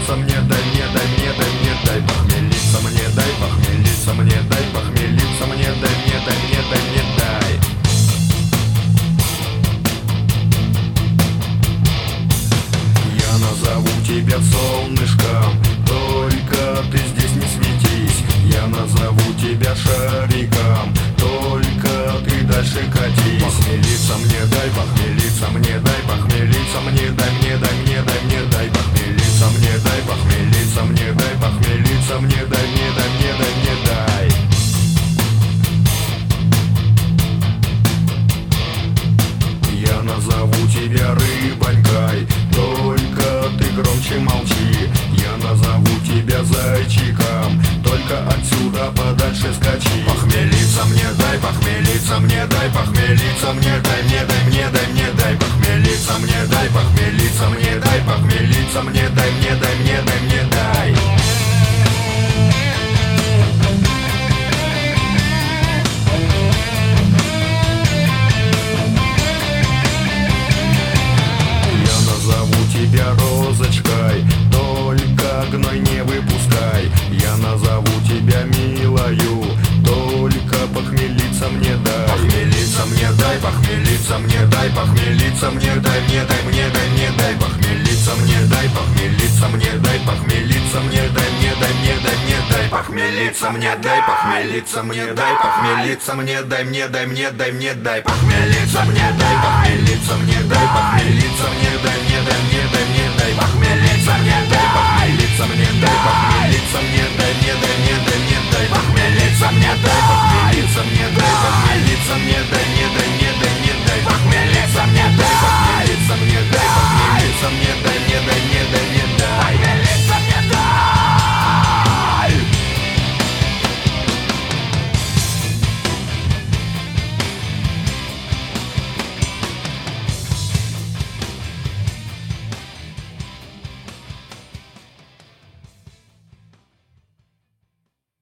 похмелиться мне, дай мне, дай мне, дай мне, дай похмелиться мне, дай похмелиться мне, дай похмелиться мне, дай мне, дай мне, дай мне, дай. Я назову тебя солнышком, только ты здесь не светись. Я назову тебя шариком, только ты дальше катись. Похмелиться мне, дай похмелиться мне, дай похмелиться мне, дай мне, дай мне, дай мне, дай похмелиться мне, дай похмелиться мне, дай похмелиться мне, дай мне, дай мне, дай мне, дай. Я назову тебя рыбонькой, только ты громче молчи. Я назову тебя зайчиком, только отсюда подальше скачи. Похмелиться мне, дай похмелиться мне, дай похмелиться мне, дай мне, дай мне, дай мне, дай похмелиться мне, дай похмелиться мне, дай похмелиться мне, дай мне, дай мне, дай мне, дай. Тебя розочкой, только гной не выпускай. Я назову тебя милою, только похмелиться мне дай. Похмелиться мне дай, похмелиться мне дай, похмелиться мне дай мне, дай мне, дай мне, дай похмелиться мне дай, похмелиться мне дай, похмелиться мне дай мне, дай мне, дай мне, дай похмелиться мне дай, похмелиться мне дай, похмелиться мне дай мне, дай мне, дай мне, дай похмелиться мне дай, похмелиться мне дай, похмелиться мне дай мне, дай мне, дай мне, дай похмелиться мне дай, похмелиться мне дай.